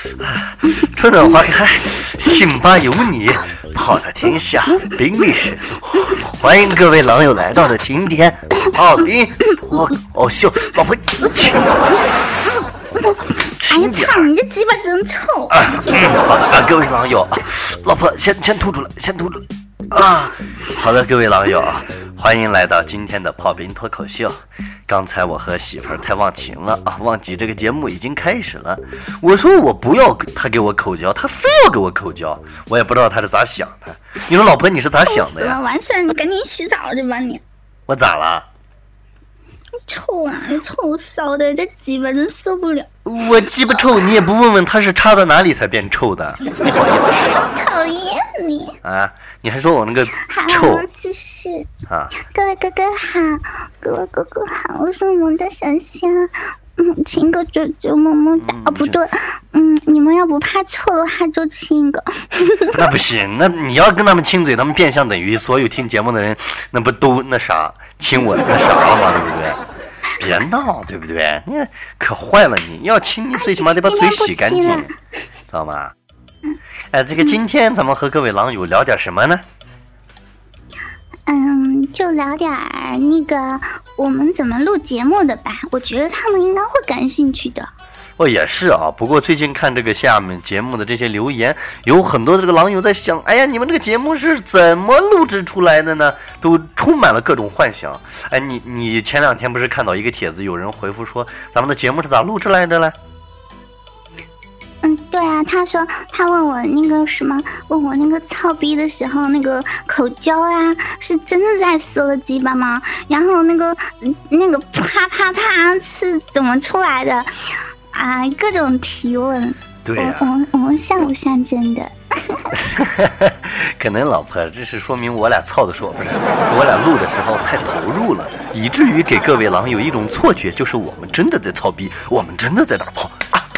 春暖花开，信吧有你，泡的天下，宾利十足。欢迎各位狼友来到的今天炮兵脱口秀，老婆轻点。 操，你这鸡巴真臭好的啊，各位狼友，老婆先吐出来，啊。好的，各位狼友，欢迎来到今天的炮兵脱口秀。刚才我和媳妇儿太忘情了啊，忘记这个节目已经开始了。我说我不要他给我口交，他非要给我口交，我也不知道他是咋想的。你说老婆你是咋想的呀？ 完事儿你赶紧洗澡去吧你。 我咋了？ 你臭啊！你臭骚的，这鸡巴真受不了。 我鸡巴臭，你也不问问他是插到哪里才变臭的？你好意思说？ 讨厌你啊！你还说我那个臭？ 好，继续啊！ 各位哥哥好，各位哥哥好，我是我们的小香。亲个舅舅么么哒。哦，不对，你们要不怕臭的话就亲一个。 那不行，那你要跟他们亲嘴，他们变相等于所有听节目的人，那不都那啥亲我那啥了吗？对不对？别闹，对不对？你可坏了你，要亲你最起码得把嘴洗干净，知道吗？这个今天咱们和各位狼友聊点什么呢？ 就聊点那个我们怎么录节目的吧，我觉得他们应该会感兴趣的。 也是啊，不过最近看这个下面节目的这些留言，有很多这个狼友在想，哎呀，你们这个节目是怎么录制出来的呢？都充满了各种幻想。你前两天不是看到一个帖子，有人回复说咱们的节目是咋录制来着嘞？ 对啊，他说他问我那个什么，问我那个操逼的时候那个口交啊，是真的在说的鸡巴吗？然后那个啪啪啪是怎么出来的？啊，各种提问。 对呀、 我们像不像真的？ 可能老婆，这是说明我俩操的时候不是，我俩录的时候太投入了，以至于给各位狼有一种错觉，就是我们真的在操逼，我们真的在打炮。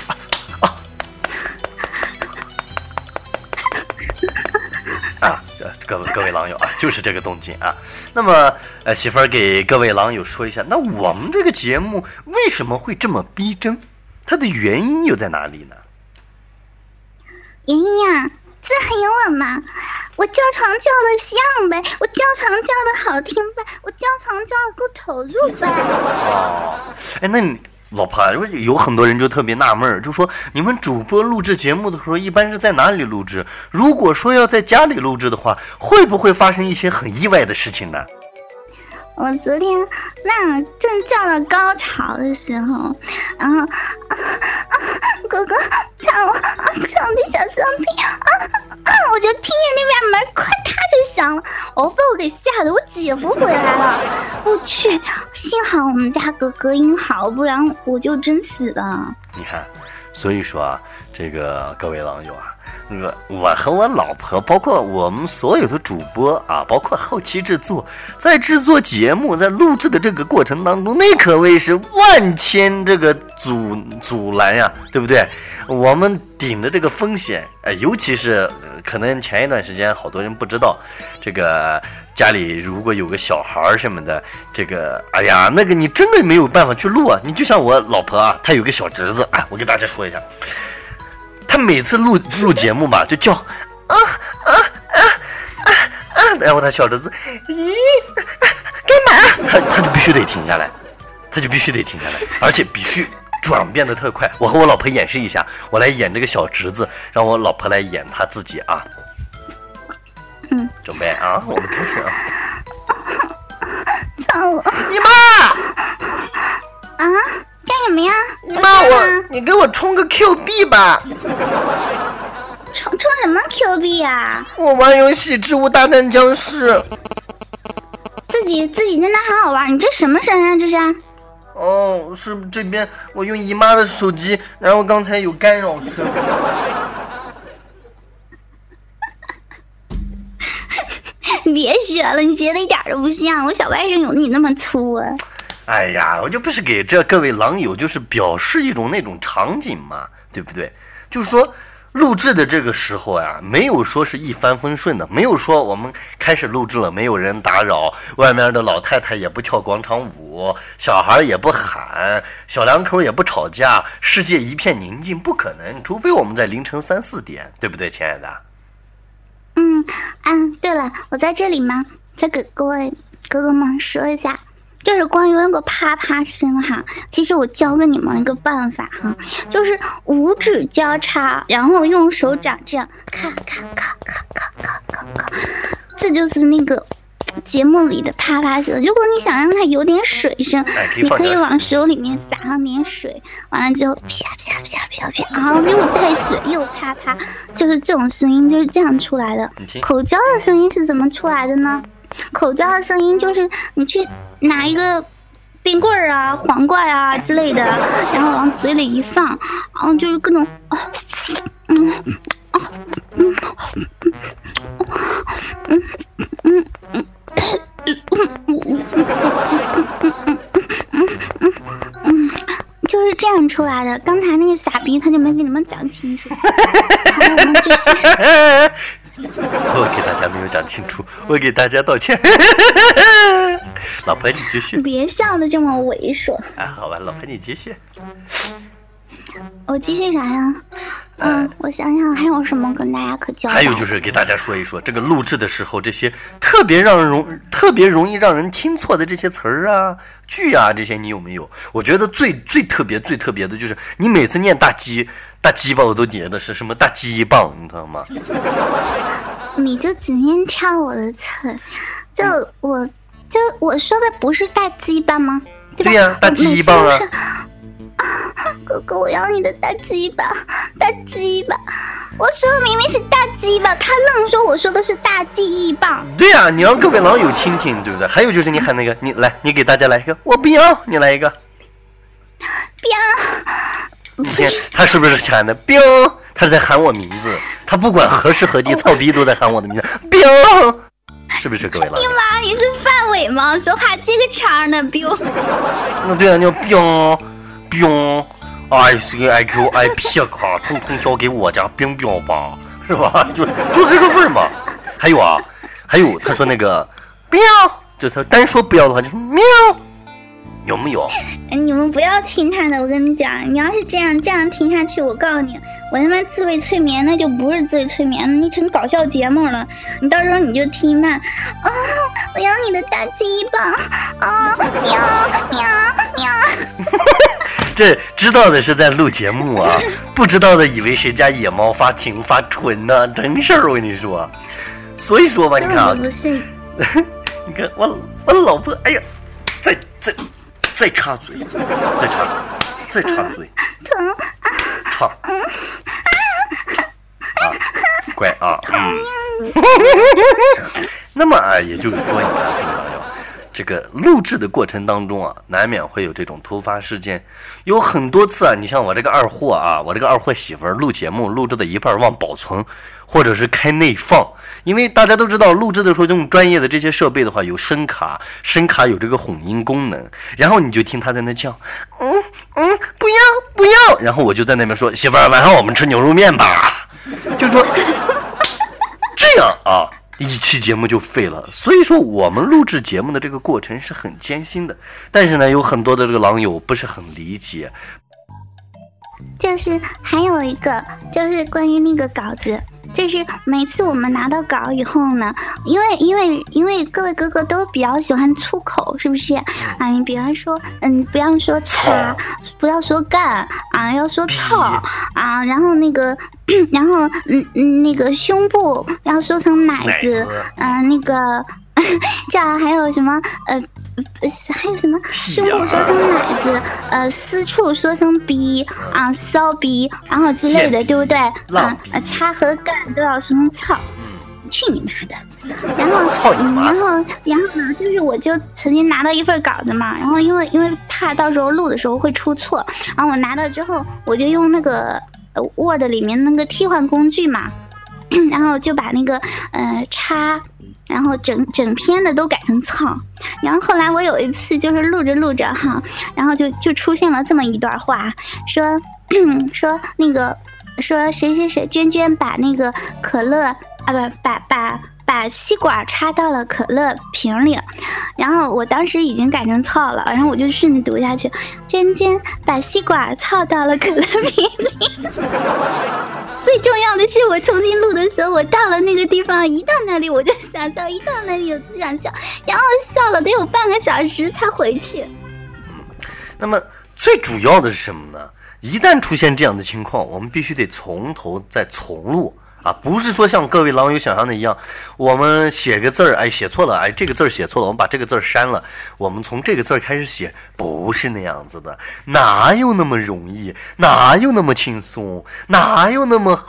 各位狼友啊，就是这个动静啊。那么媳妇儿给各位狼友说一下，那我们这个节目为什么会这么逼真？它的原因又在哪里呢？ 原因啊，这很有我嘛。我叫床叫的像呗，我叫床叫的好听呗，我叫床叫的够投入呗。 那你老婆，有很多人就特别纳闷，就说你们主播录制节目的时候一般是在哪里录制？如果说要在家里录制的话，会不会发生一些很意外的事情呢？ 我昨天正叫到高潮的时候，然后哥哥抢我的小商品我就听见那边门快嗒就响了，被我给吓得我姐夫回来了，我去，幸好我们家哥哥音好，不然我就真死了。 你看，所以说啊，这个各位狼友啊，那个我和我老婆，包括我们所有的主播啊，包括后期制作，在制作节目，在录制的这个过程当中，那可谓是万千这个阻拦呀，对不对？我们顶着这个风险，尤其是可能前一段时间好多人不知道，这个家里如果有个小孩什么的，这个哎呀，那个你真的没有办法去录啊。你就像我老婆啊，她有个小侄子啊，我给大家说一下，她每次录节目吧，就叫然后她小侄子干嘛？他就必须得停下来，而且必须转变的特快。我和我老婆演示一下，我来演这个小侄子，让我老婆来演她自己啊。准备啊，我们开始啊。 操我！ 姨妈！ 干什么呀？ 姨妈，你给我充个 Q 币吧。 充什么 Q 币呀？ 我玩游戏《植物大战僵尸》。 自己在那好好玩，你这什么声啊？这是？ 是这边我用姨妈的手机，然后刚才有干扰声。 别学了，你学的一点都不像，我小外甥有你那么粗啊！ 哎呀，我就不是给这各位狼友就是表示一种那种场景嘛，对不对？就是说录制的这个时候呀，没有说是一帆风顺的，没有说我们开始录制了，没有人打扰，外面的老太太也不跳广场舞，小孩也不喊，小两口也不吵架，世界一片宁静，不可能，除非我们在凌晨3、4点，对不对，亲爱的？ 对了，我在这里嘛，再给各位哥哥们说一下，就是关于那个啪啪声哈，其实我教给你们一个办法哈，就是五指交叉，然后用手掌这样咔咔咔咔咔咔咔咔，这就是那个节目里的啪啪声。如果你想让它有点水声，你可以往手里面撒上点水，完了之后啪啪啪啪啪，然后又带水又啪啪，就是这种声音就是这样出来的。口交的声音是怎么出来的呢？口交的声音就是你去拿一个冰棍儿啊、黄瓜啊之类的，然后往嘴里一放，然后就是各种就是这样出来的。刚才那个傻逼他就没给你们讲清楚，然后我们就是我给大家没有讲清楚，我给大家道歉。老婆你继续， 别笑得这么猥琐啊！好吧，老婆你继续。 我继续啥呀？我想想还有什么跟大家可交代。 还有就是给大家说一说，这个录制的时候，这些特别容易让人听错的这些词儿啊、句啊，这些你有没有？我觉得最特别的就是你每次念大鸡巴，我都觉得是什么大鸡棒，你知道吗？ 你就只念挑我的词，我说的不是大鸡巴吗？ 对呀，大鸡巴啊！ 哥哥，我要你的大鸡巴，大鸡巴！我说的明明是大鸡巴，他愣说我说的是大记忆棒。 对呀，你让各位网友听听，对不对？还有就是你喊那个，你给大家来一个，我不要，你来一个， 不要。 你看他是不是喊的彪？他是在喊我名字，他不管何时何地，操逼都在喊我的名字，彪。是不是各位老？ 你妈，你是范伟吗？说话这个腔呢，彪。 那对啊，你要彪，哎，这个 IQ 卡，通通交给我家彪彪吧，是吧？就这个味儿嘛。还有他说那个彪，就是他单说彪的话就是喵，有没有？ 你们不要听他的，我跟你讲，你要是这样听下去，我告诉你，我他妈自慰催眠那就不是自慰催眠，你成搞笑节目了。你到时候你就听嘛，我要你的大鸡巴，喵。 这知道的是在录节目啊，不知道的以为谁家野猫发情发春呢，真事儿我跟你说。所以说吧，你看啊， 不是， 你看我老婆，哎呀，再插嘴，再插嘴， 疼， 插，乖啊，那么啊，也就是说，你看这个朋友。这个录制的过程当中啊，难免会有这种突发事件，有很多次啊，你像我这个二货媳妇儿录节目录制的一半忘保存，或者是开内放，因为大家都知道录制的时候用专业的这些设备的话有声卡有这个混音功能，然后你就听他在那叫不要，然后我就在那边说媳妇儿晚上我们吃牛肉面吧，就说这样啊。一期节目就废了，所以说我们录制节目的这个过程是很艰辛的，但是呢，有很多的这个狼友不是很理解。 就是还有一个，就是关于那个稿子，就是每次我们拿到稿以后呢，因为各位哥哥都比较喜欢粗口，是不是啊？你比方说，不要说擦，不要说干啊，要说操啊，然后那个胸部要说成奶子，那个。这还有什么还有什么胸部说成奶子，私处说成逼啊，骚逼，然后之类的，对不对？插和干都要说成操。去你妈的！然后呢，就是我就曾经拿到一份稿子嘛，然后因为怕到时候录的时候会出错，然后我拿到之后，我就用那个Word 里面那个替换工具嘛，然后就把那个插。然后整篇的都改成操，然后后来我有一次就是录着哈，然后就出现了这么一段话，说那个说谁谁谁娟娟把那个可乐啊把吸管插到了可乐瓶里，然后我当时已经改成操了，然后我就顺着读下去，娟娟把吸管操到了可乐瓶里。最重要的是，我重新录的时候，我到了那个地方，一到那里我就想笑，一到那里我就想笑，然后笑了得有半个小时才回去。 那么最主要的是什么呢？一旦出现这样的情况，我们必须得从头再重录啊，不是说像各位狼友想象的一样，我们写个字儿，哎，写错了，哎，这个字儿写错了，我们把这个字儿删了，我们从这个字儿开始写，不是那样子的，哪有那么容易，哪有那么轻松，哪有那么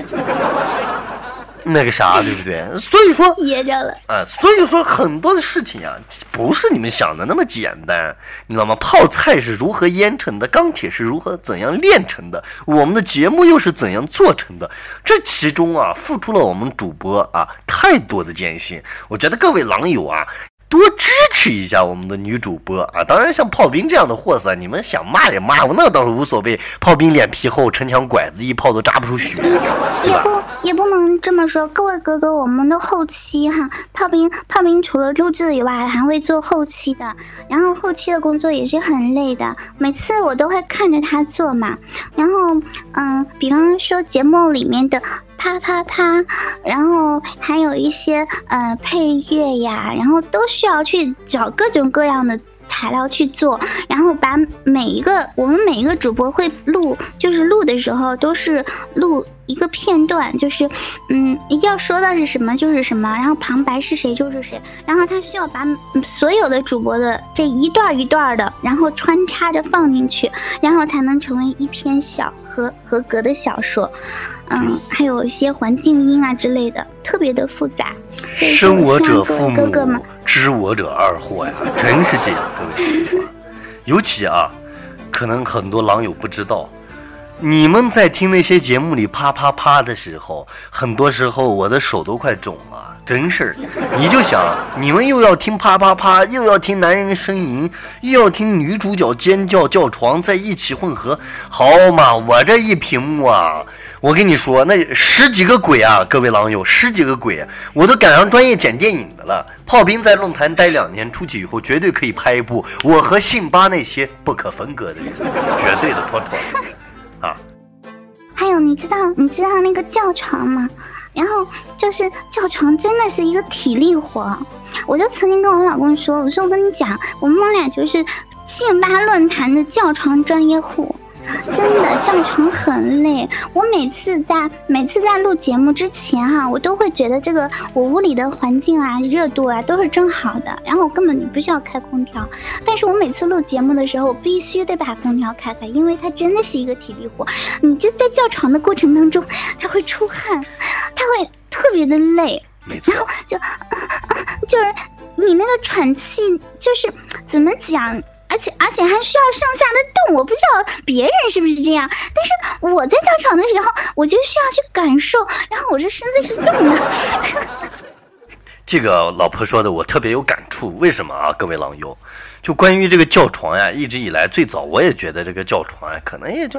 那个啥，对不对？所以说噎着了啊，所以说很多的事情啊，不是你们想的那么简单，你知道吗？泡菜是如何腌成的，钢铁是如何怎样炼成的，我们的节目又是怎样做成的，这其中啊，付出了我们主播啊太多的艰辛。我觉得各位狼友啊，多支持一下我们的女主播啊！当然，像炮兵这样的货色，你们想骂也骂我，那倒是无所谓。炮兵脸皮厚，城墙拐子，一炮都扎不出血，对吧？ 也不能这么说，各位哥哥，我们的后期哈，炮兵除了录制以外，还会做后期的，然后后期的工作也是很累的，每次我都会看着他做嘛。然后比方说节目里面的啪啪啪，然后还有一些配乐呀，然后都需要去找各种各样的材料去做，然后把我们每一个主播会录，就是录的时候都是录一个片段，就是要说的是什么就是什么，然后旁白是谁就是谁，然后他需要把所有的主播的这一段一段的，然后穿插着放进去，然后才能成为一篇合格的小说。还有一些环境音啊之类的，特别的复杂。 生我者父母， 哥哥们知我者二货呀，真是这样，各位。尤其啊，可能很多狼友不知道，你们在听那些节目里啪啪啪的时候，很多时候我的手都快肿了，真是。你就想，你们又要听啪啪啪，又要听男人呻吟，又要听女主角尖叫叫床，在一起混合，好嘛，我这一屏幕啊，我跟你说，那10几个鬼啊，各位狼友，10几个鬼，我都赶上专业剪电影的了。炮兵在论坛待2年，出去以后绝对可以拍一部我和辛巴那些不可分割的日子，绝对的妥妥的啊。 还有你知道那个叫床吗？然后就是叫床真的是一个体力活，我就曾经跟我老公说，我说我跟你讲，我们俩就是辛巴论坛的叫床专业户。真的叫床很累，我每次在录节目之前哈，我都会觉得这个我屋里的环境啊、热度啊都是正好的，然后我根本不需要开空调。但是我每次录节目的时候，我必须得把空调开开，因为它真的是一个体力活。你就在叫床的过程当中，它会出汗，它会特别的累， 没错， 然后就是你那个喘气，就是怎么讲？而且还需要上下的动，我不知道别人是不是这样，但是我在叫床的时候，我就需要去感受，然后我这身子是动的。 这个老婆说的我特别有感触，为什么啊？各位狼友，就关于这个叫床呀，一直以来最早我也觉得这个叫床呀，可能也就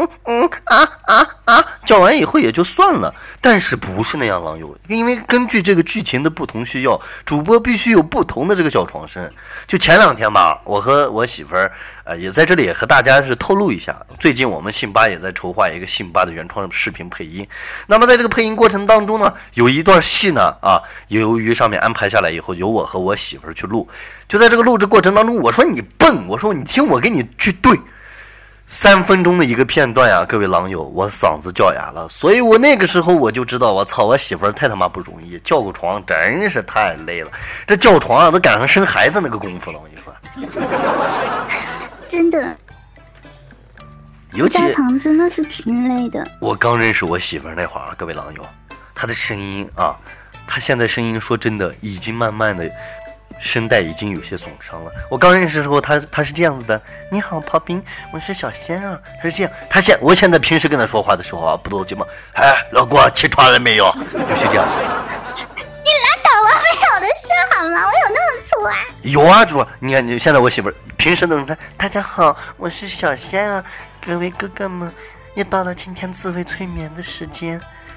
叫完以后也就算了，但是不是那样，狼友，因为根据这个剧情的不同需要，主播必须有不同的这个叫床声。就前2天吧，我和我媳妇儿也在这里也和大家是透露一下，最近我们辛巴也在筹划一个辛巴的原创视频配音。那么在这个配音过程当中呢，有一段戏呢由于上面安排下来以后，由我和我媳妇儿去录，就在这个录制过程当中，我说你笨，我说你听我给你去对。3分钟的一个片段呀，各位狼友，我嗓子叫哑了，所以我那个时候我就知道，我操，我媳妇儿太他妈不容易，叫个床真是太累了，这叫床啊都赶上生孩子那个功夫了，我跟你说， 真的， 尤其叫床真的是挺累的。 我刚认识我媳妇儿那会儿，各位狼友，她的声音啊，她现在声音说真的已经慢慢的。声带已经有些损伤了。我刚认识的时候，他是这样子的：你好，炮兵，我是小仙儿。他是这样，我现在平时跟他说话的时候啊，不都这么，哎，老公起床了没有？就是这样子。 你拉倒吧，没有的事好吗？我有那么粗啊？ 有啊，主，你看，你现在我媳妇儿平时都是她，大家好，我是小仙儿，各位哥哥们， 又到了今天自慰催眠的时间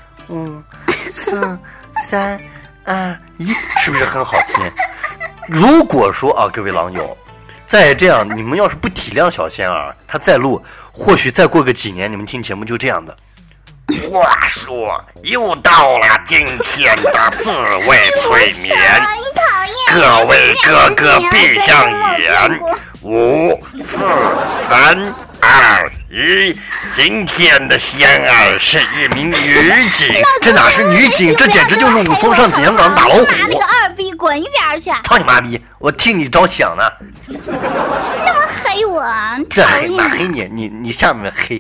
，5、4、3、2、1，是不是很好听？如果说啊，各位狼友，再这样，你们要是不体谅小仙儿，他再录，或许再过个几年，你们听节目就这样的。话说，又到了今天的自慰催眠，各位哥哥闭上眼，5、4、3、2、1，今天的仙儿是一名女警，这哪是女警，这简直就是武松上景阳冈打老虎。 那个二逼滚一边去！ 操你妈逼！我替你着想呢。 那么黑我， 这黑哪黑你下面黑。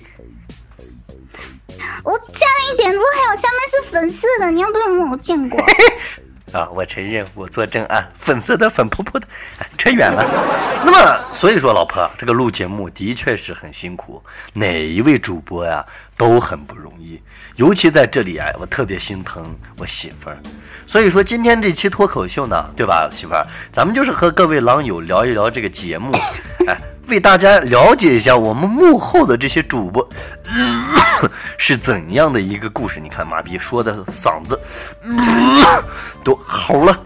我加了一点多，还有下面是粉色的，你要不是我见过。 啊，我承认我做正案，粉色的粉扑扑的，扯远了。那么所以说，老婆，这个录节目的确是很辛苦，哪一位主播呀都很不容易，尤其在这里啊，我特别心疼我媳妇儿。所以说今天这期脱口秀呢，对吧，媳妇儿，咱们就是和各位狼友聊一聊这个节目，为大家了解一下我们幕后的这些主播是怎样的一个故事。你看马逼说的嗓子都吼了。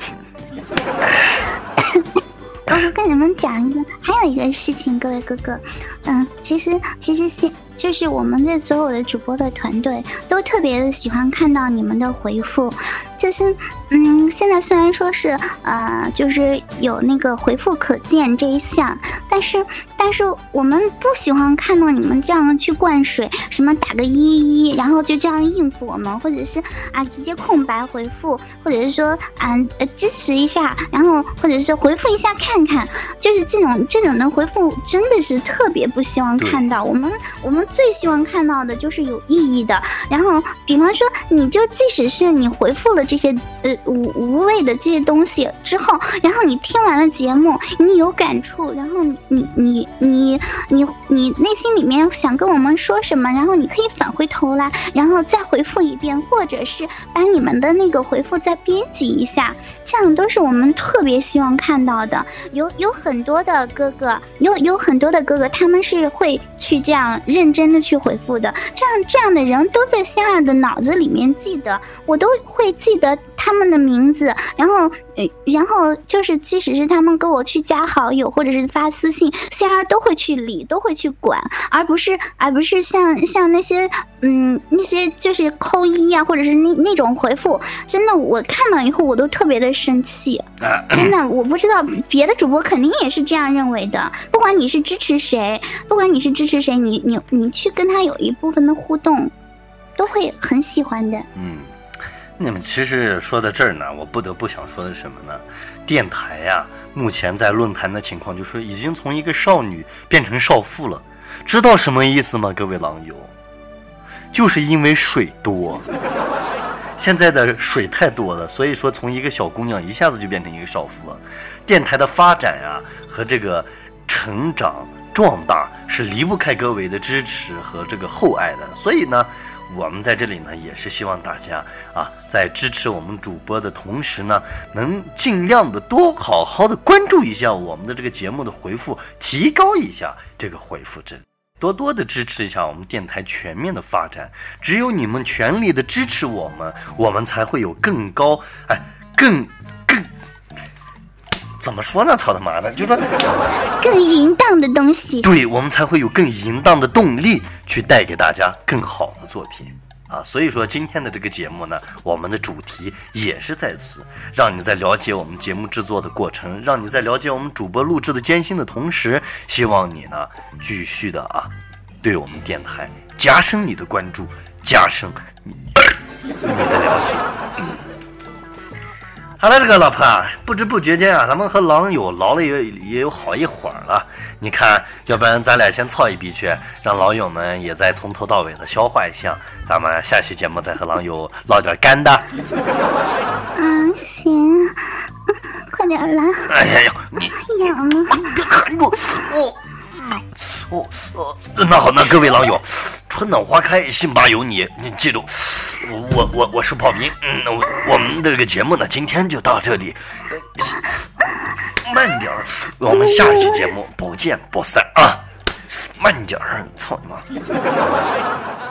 我跟你们讲一个，还有一个事情，各位哥哥，其实就是我们这所有的主播的团队都特别的喜欢看到你们的回复，就是现在虽然说是就是有那个回复可见这一项，但是我们不喜欢看到你们这样去灌水，什么打个11，然后就这样应付我们，或者是直接空白回复，或者是说支持一下，然后或者是回复一下看看，就是这种的回复真的是特别不希望看到。我们最希望看到的就是有意义的，然后比方说你就即使是你回复了这些无谓的这些东西之后，然后你听完了节目，你有感触，然后你内心里面想跟我们说什么，然后你可以返回头来，然后再回复一遍，或者是把你们的那个回复再编辑一下，这样都是我们特别希望看到的。有很多的哥哥，有很多的哥哥，他们是会去这样认真的去回复的，这样的人都在仙儿的脑子里面记得，我都会记得他们的名字，然后就是即使是他们跟我去加好友或者是发私信，仙儿都会去理，都会去管，而不是像那些就是扣1啊，或者是那种回复，真的我看到以后我都特别的生气，真的我不知道别的主播肯定也是这样认为的，不管你是支持谁，你去跟他有一部分的互动，都会很喜欢的。 你们其实说到这儿呢，我不得不想说的是什么呢？电台呀，目前在论坛的情况就是说已经从一个少女变成少妇了，知道什么意思吗？各位狼友，就是因为水多，现在的水太多了，所以说从一个小姑娘一下子就变成一个少妇了。电台的发展呀和这个成长壮大是离不开各位的支持和这个厚爱的，所以呢我们在这里呢也是希望大家在支持我们主播的同时呢，能尽量的多好好的关注一下我们的这个节目的回复，提高一下这个回复值，多多的支持一下我们电台全面的发展。只有你们全力的支持我们才会有更高更怎么说呢？操他妈的，就说更淫荡的东西。 对，我们才会有更淫荡的动力去带给大家更好的作品所以说今天的这个节目呢，我们的主题也是在此，让你在了解我们节目制作的过程，让你在了解我们主播录制的艰辛的同时，希望你呢继续的对我们电台加深你的关注，加深你的了解。好了，这个老婆，不知不觉间咱们和狼友聊了也有好一会儿了。你看，要不然咱俩先操一笔去，让老友们也再从头到尾的消化一下，咱们下期节目再和狼友唠点干的。 行，快点来。 哎呀，你别含住那好，那各位狼友，春暖花开，辛巴有你记住，我是炮兵。我们的这个节目呢，今天就到这里，慢点，我们下期节目不见不散慢点儿，操你妈！